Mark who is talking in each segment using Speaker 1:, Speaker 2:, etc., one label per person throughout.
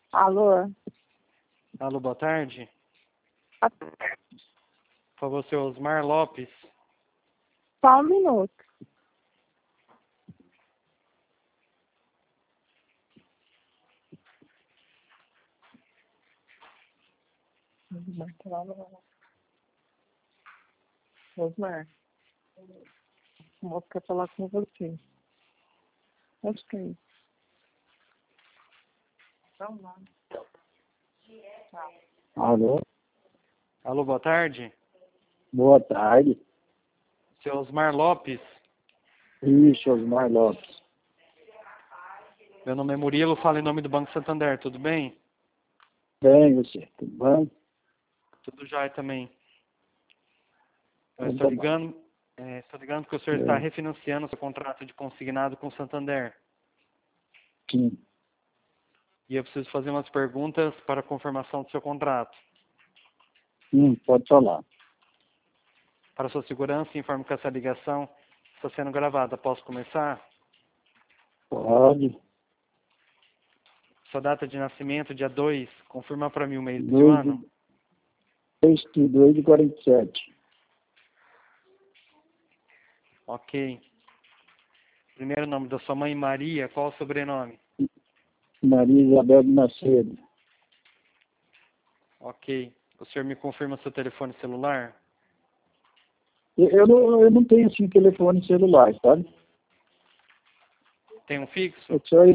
Speaker 1: Alô?
Speaker 2: Alô, boa tarde. Por favor, seu Osmar Lopes.
Speaker 1: Só um minuto. Osmar, o moço quer falar com você. Onde que é isso? Vamos lá.
Speaker 3: Alô,
Speaker 2: Alô, boa tarde.
Speaker 3: boa tarde.
Speaker 2: Seu Osmar Lopes.
Speaker 3: Isso, Osmar Lopes.
Speaker 2: Meu nome é Murilo, falo em nome do Banco Santander, tudo bem?
Speaker 3: Bem, você, tudo bem?
Speaker 2: Tudo jóia também. Eu
Speaker 3: Então,
Speaker 2: estou ligando porque o senhor está refinanciando o seu contrato de consignado com o Santander.
Speaker 3: sim.
Speaker 2: E eu preciso fazer umas perguntas para a confirmação do seu contrato.
Speaker 3: Pode falar.
Speaker 2: Para sua segurança, informo que essa ligação está sendo gravada. Posso começar?
Speaker 3: Pode.
Speaker 2: Sua data de nascimento, dia 2, confirma para mim o mês e o ano.
Speaker 3: 2 de 47.
Speaker 2: Ok. Primeiro nome da sua mãe, Maria. Qual o sobrenome?
Speaker 3: Maria Isabel de Macedo.
Speaker 2: Ok. O senhor me confirma seu telefone celular?
Speaker 3: Eu não tenho, assim, telefone celular, sabe?
Speaker 2: Tem um fixo?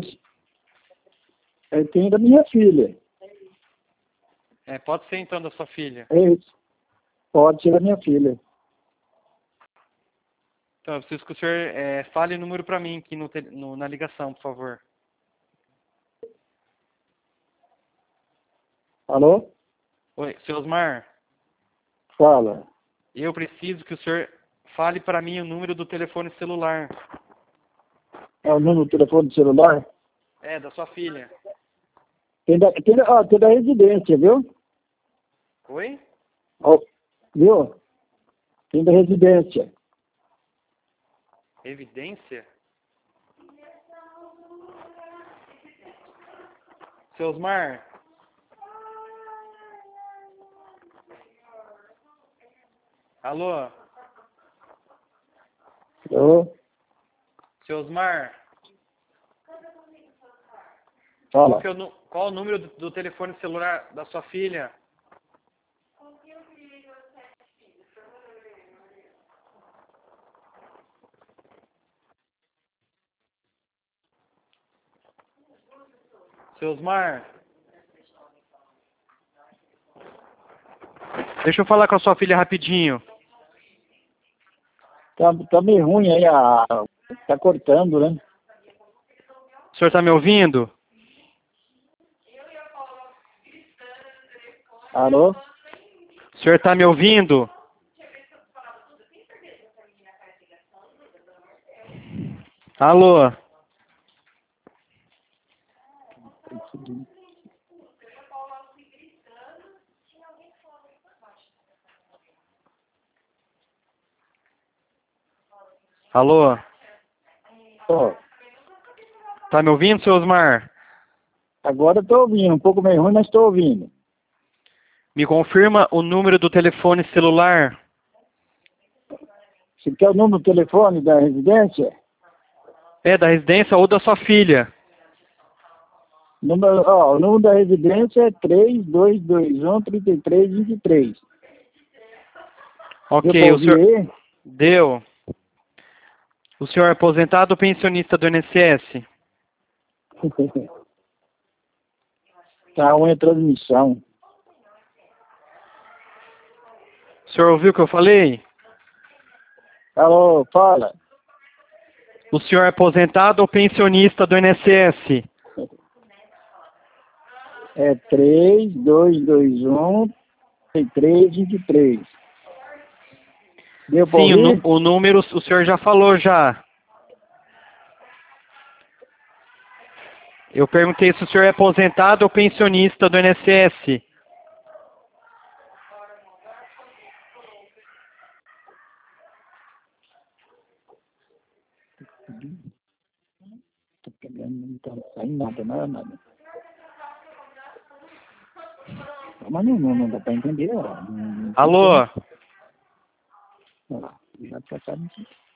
Speaker 3: Eu tenho da minha filha.
Speaker 2: Pode ser então da sua filha.
Speaker 3: É isso. Pode ser da minha filha.
Speaker 2: Então, eu preciso que o senhor fale o número para mim aqui na ligação, por favor.
Speaker 3: Alô?
Speaker 2: Oi, seu Osmar,
Speaker 3: Fala.
Speaker 2: eu preciso que o senhor fale para mim o número do telefone celular.
Speaker 3: É o número do telefone celular?
Speaker 2: Da sua filha.
Speaker 3: Tem da residência, viu?
Speaker 2: Oi?
Speaker 3: Ó, viu? Tem da residência.
Speaker 2: Evidência? Seu Osmar, alô?
Speaker 3: Alô?
Speaker 2: Seu Osmar,
Speaker 3: Fala.
Speaker 2: qual o número do telefone celular da sua filha? Seu Osmar, deixa eu falar com a sua filha rapidinho.
Speaker 3: Tá meio ruim aí, tá cortando, né?
Speaker 2: O senhor está me ouvindo?
Speaker 3: Alô?
Speaker 2: O senhor está me ouvindo? Alô? Alô?
Speaker 3: Ó,
Speaker 2: Tá me ouvindo, seu Osmar?
Speaker 3: agora eu tô ouvindo, um pouco meio ruim, mas tô ouvindo.
Speaker 2: Me confirma o número do telefone celular.
Speaker 3: Você quer o número do telefone da residência?
Speaker 2: Da residência ou da sua filha.
Speaker 3: O número da residência é 3221-3323.
Speaker 2: Ok,
Speaker 3: Deu pra
Speaker 2: o senhor...
Speaker 3: ouvir aí?
Speaker 2: Deu. O senhor é aposentado ou pensionista do INSS?
Speaker 3: Tá ruim a transmissão.
Speaker 2: O senhor ouviu o que eu falei?
Speaker 3: Alô, fala.
Speaker 2: O senhor é aposentado ou pensionista do INSS?
Speaker 3: É 3221-3323. Deu pra
Speaker 2: Sim,
Speaker 3: ouvir?
Speaker 2: o número o senhor já falou já. Eu perguntei se o senhor é aposentado ou pensionista do INSS.
Speaker 3: Tô pegando, não tá saindo nada. mas não dá para entender. Ó. Não
Speaker 2: Alô?
Speaker 3: Olha lá, já tá,